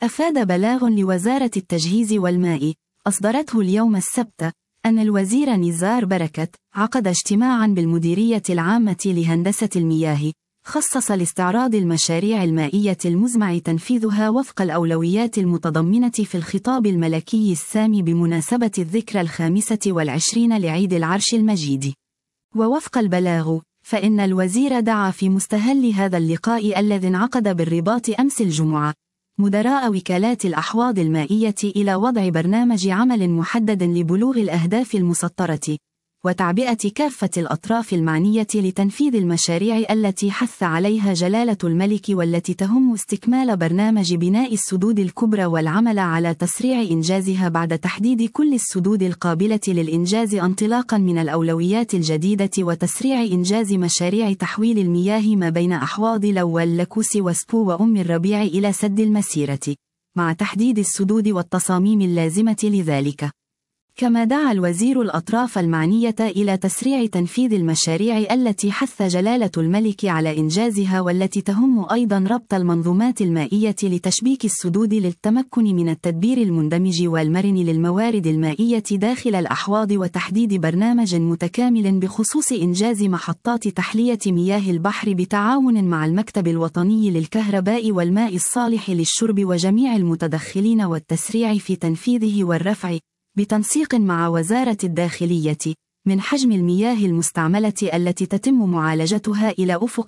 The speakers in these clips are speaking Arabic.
أفاد بلاغ لوزارة التجهيز والماء أصدرته اليوم السبت أن الوزير نزار بركت عقد اجتماعا بالمديرية العامة لهندسة المياه خصص لاستعراض المشاريع المائية المزمع تنفيذها وفق الأولويات المتضمنة في الخطاب الملكي السامي بمناسبة الذكرى 25 لعيد العرش المجيد. ووفق البلاغ فإن الوزير دعا في مستهل هذا اللقاء الذي انعقد بالرباط أمس الجمعة مدراء وكالات الأحواض المائية إلى وضع برنامج عمل محدد لبلوغ الأهداف المسطرة وتعبئة كافة الأطراف المعنية لتنفيذ المشاريع التي حث عليها جلالة الملك والتي تهم استكمال برنامج بناء السدود الكبرى والعمل على تسريع إنجازها بعد تحديد كل السدود القابلة للإنجاز انطلاقا من الأولويات الجديدة وتسريع إنجاز مشاريع تحويل المياه ما بين أحواض لوال لكوس وسبو وأم الربيع إلى سد المسيرة مع تحديد السدود والتصاميم اللازمة لذلك. كما دعا الوزير الأطراف المعنية إلى تسريع تنفيذ المشاريع التي حث جلالة الملك على إنجازها والتي تهم أيضا ربط المنظومات المائية لتشبيك السدود للتمكن من التدبير المندمج والمرن للموارد المائية داخل الأحواض وتحديد برنامج متكامل بخصوص إنجاز محطات تحلية مياه البحر بتعاون مع المكتب الوطني للكهرباء والماء الصالح للشرب وجميع المتدخلين والتسريع في تنفيذه والرفع بتنسيق مع وزارة الداخلية من حجم المياه المستعملة التي تتم معالجتها إلى أفق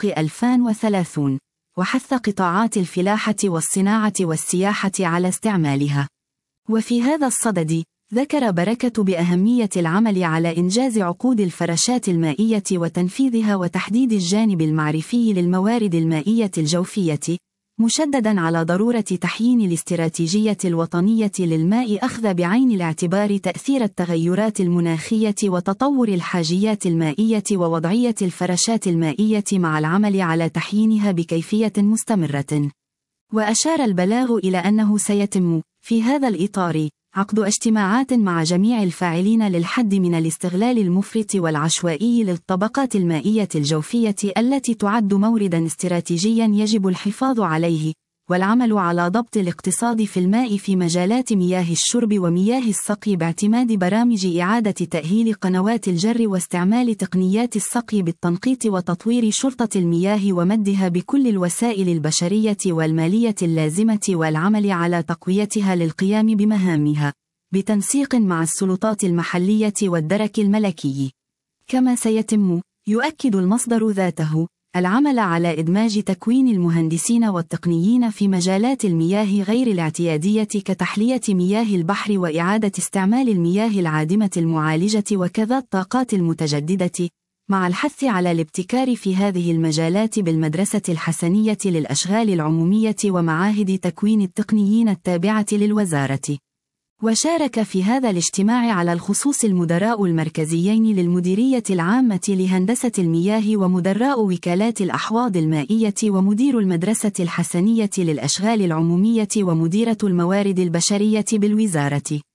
2030 وحث قطاعات الفلاحة والصناعة والسياحة على استعمالها. وفي هذا الصدد ذكر بركة بأهمية العمل على إنجاز عقود الفراشات المائية وتنفيذها وتحديد الجانب المعرفي للموارد المائية الجوفية مشدداً على ضرورة تحيين الاستراتيجية الوطنية للماء أخذ بعين الاعتبار تأثير التغيرات المناخية وتطور الحاجيات المائية ووضعية الفراشات المائية مع العمل على تحيينها بكيفية مستمرة. وأشار البلاغ إلى أنه سيتم في هذا الإطار عقد اجتماعات مع جميع الفاعلين للحد من الاستغلال المفرط والعشوائي للطبقات المائية الجوفية التي تعد مورداً استراتيجياً يجب الحفاظ عليه، والعمل على ضبط الاقتصاد في الماء في مجالات مياه الشرب ومياه السقي باعتماد برامج إعادة تأهيل قنوات الجر واستعمال تقنيات السقي بالتنقيط وتطوير شرطة المياه ومدها بكل الوسائل البشرية والمالية اللازمة والعمل على تقويتها للقيام بمهامها بتنسيق مع السلطات المحلية والدرك الملكي. كما سيتم، يؤكد المصدر ذاته، العمل على إدماج تكوين المهندسين والتقنيين في مجالات المياه غير الاعتيادية كتحلية مياه البحر وإعادة استعمال المياه العادمة المعالجة وكذا الطاقات المتجددة، مع الحث على الابتكار في هذه المجالات بالمدرسة الحسنية للأشغال العمومية ومعاهد تكوين التقنيين التابعة للوزارة. وشارك في هذا الاجتماع على الخصوص المدراء المركزيين للمديرية العامة لهندسة المياه ومدراء وكالات الأحواض المائية ومدير المدرسة الحسنية للأشغال العمومية ومديرة الموارد البشرية بالوزارة.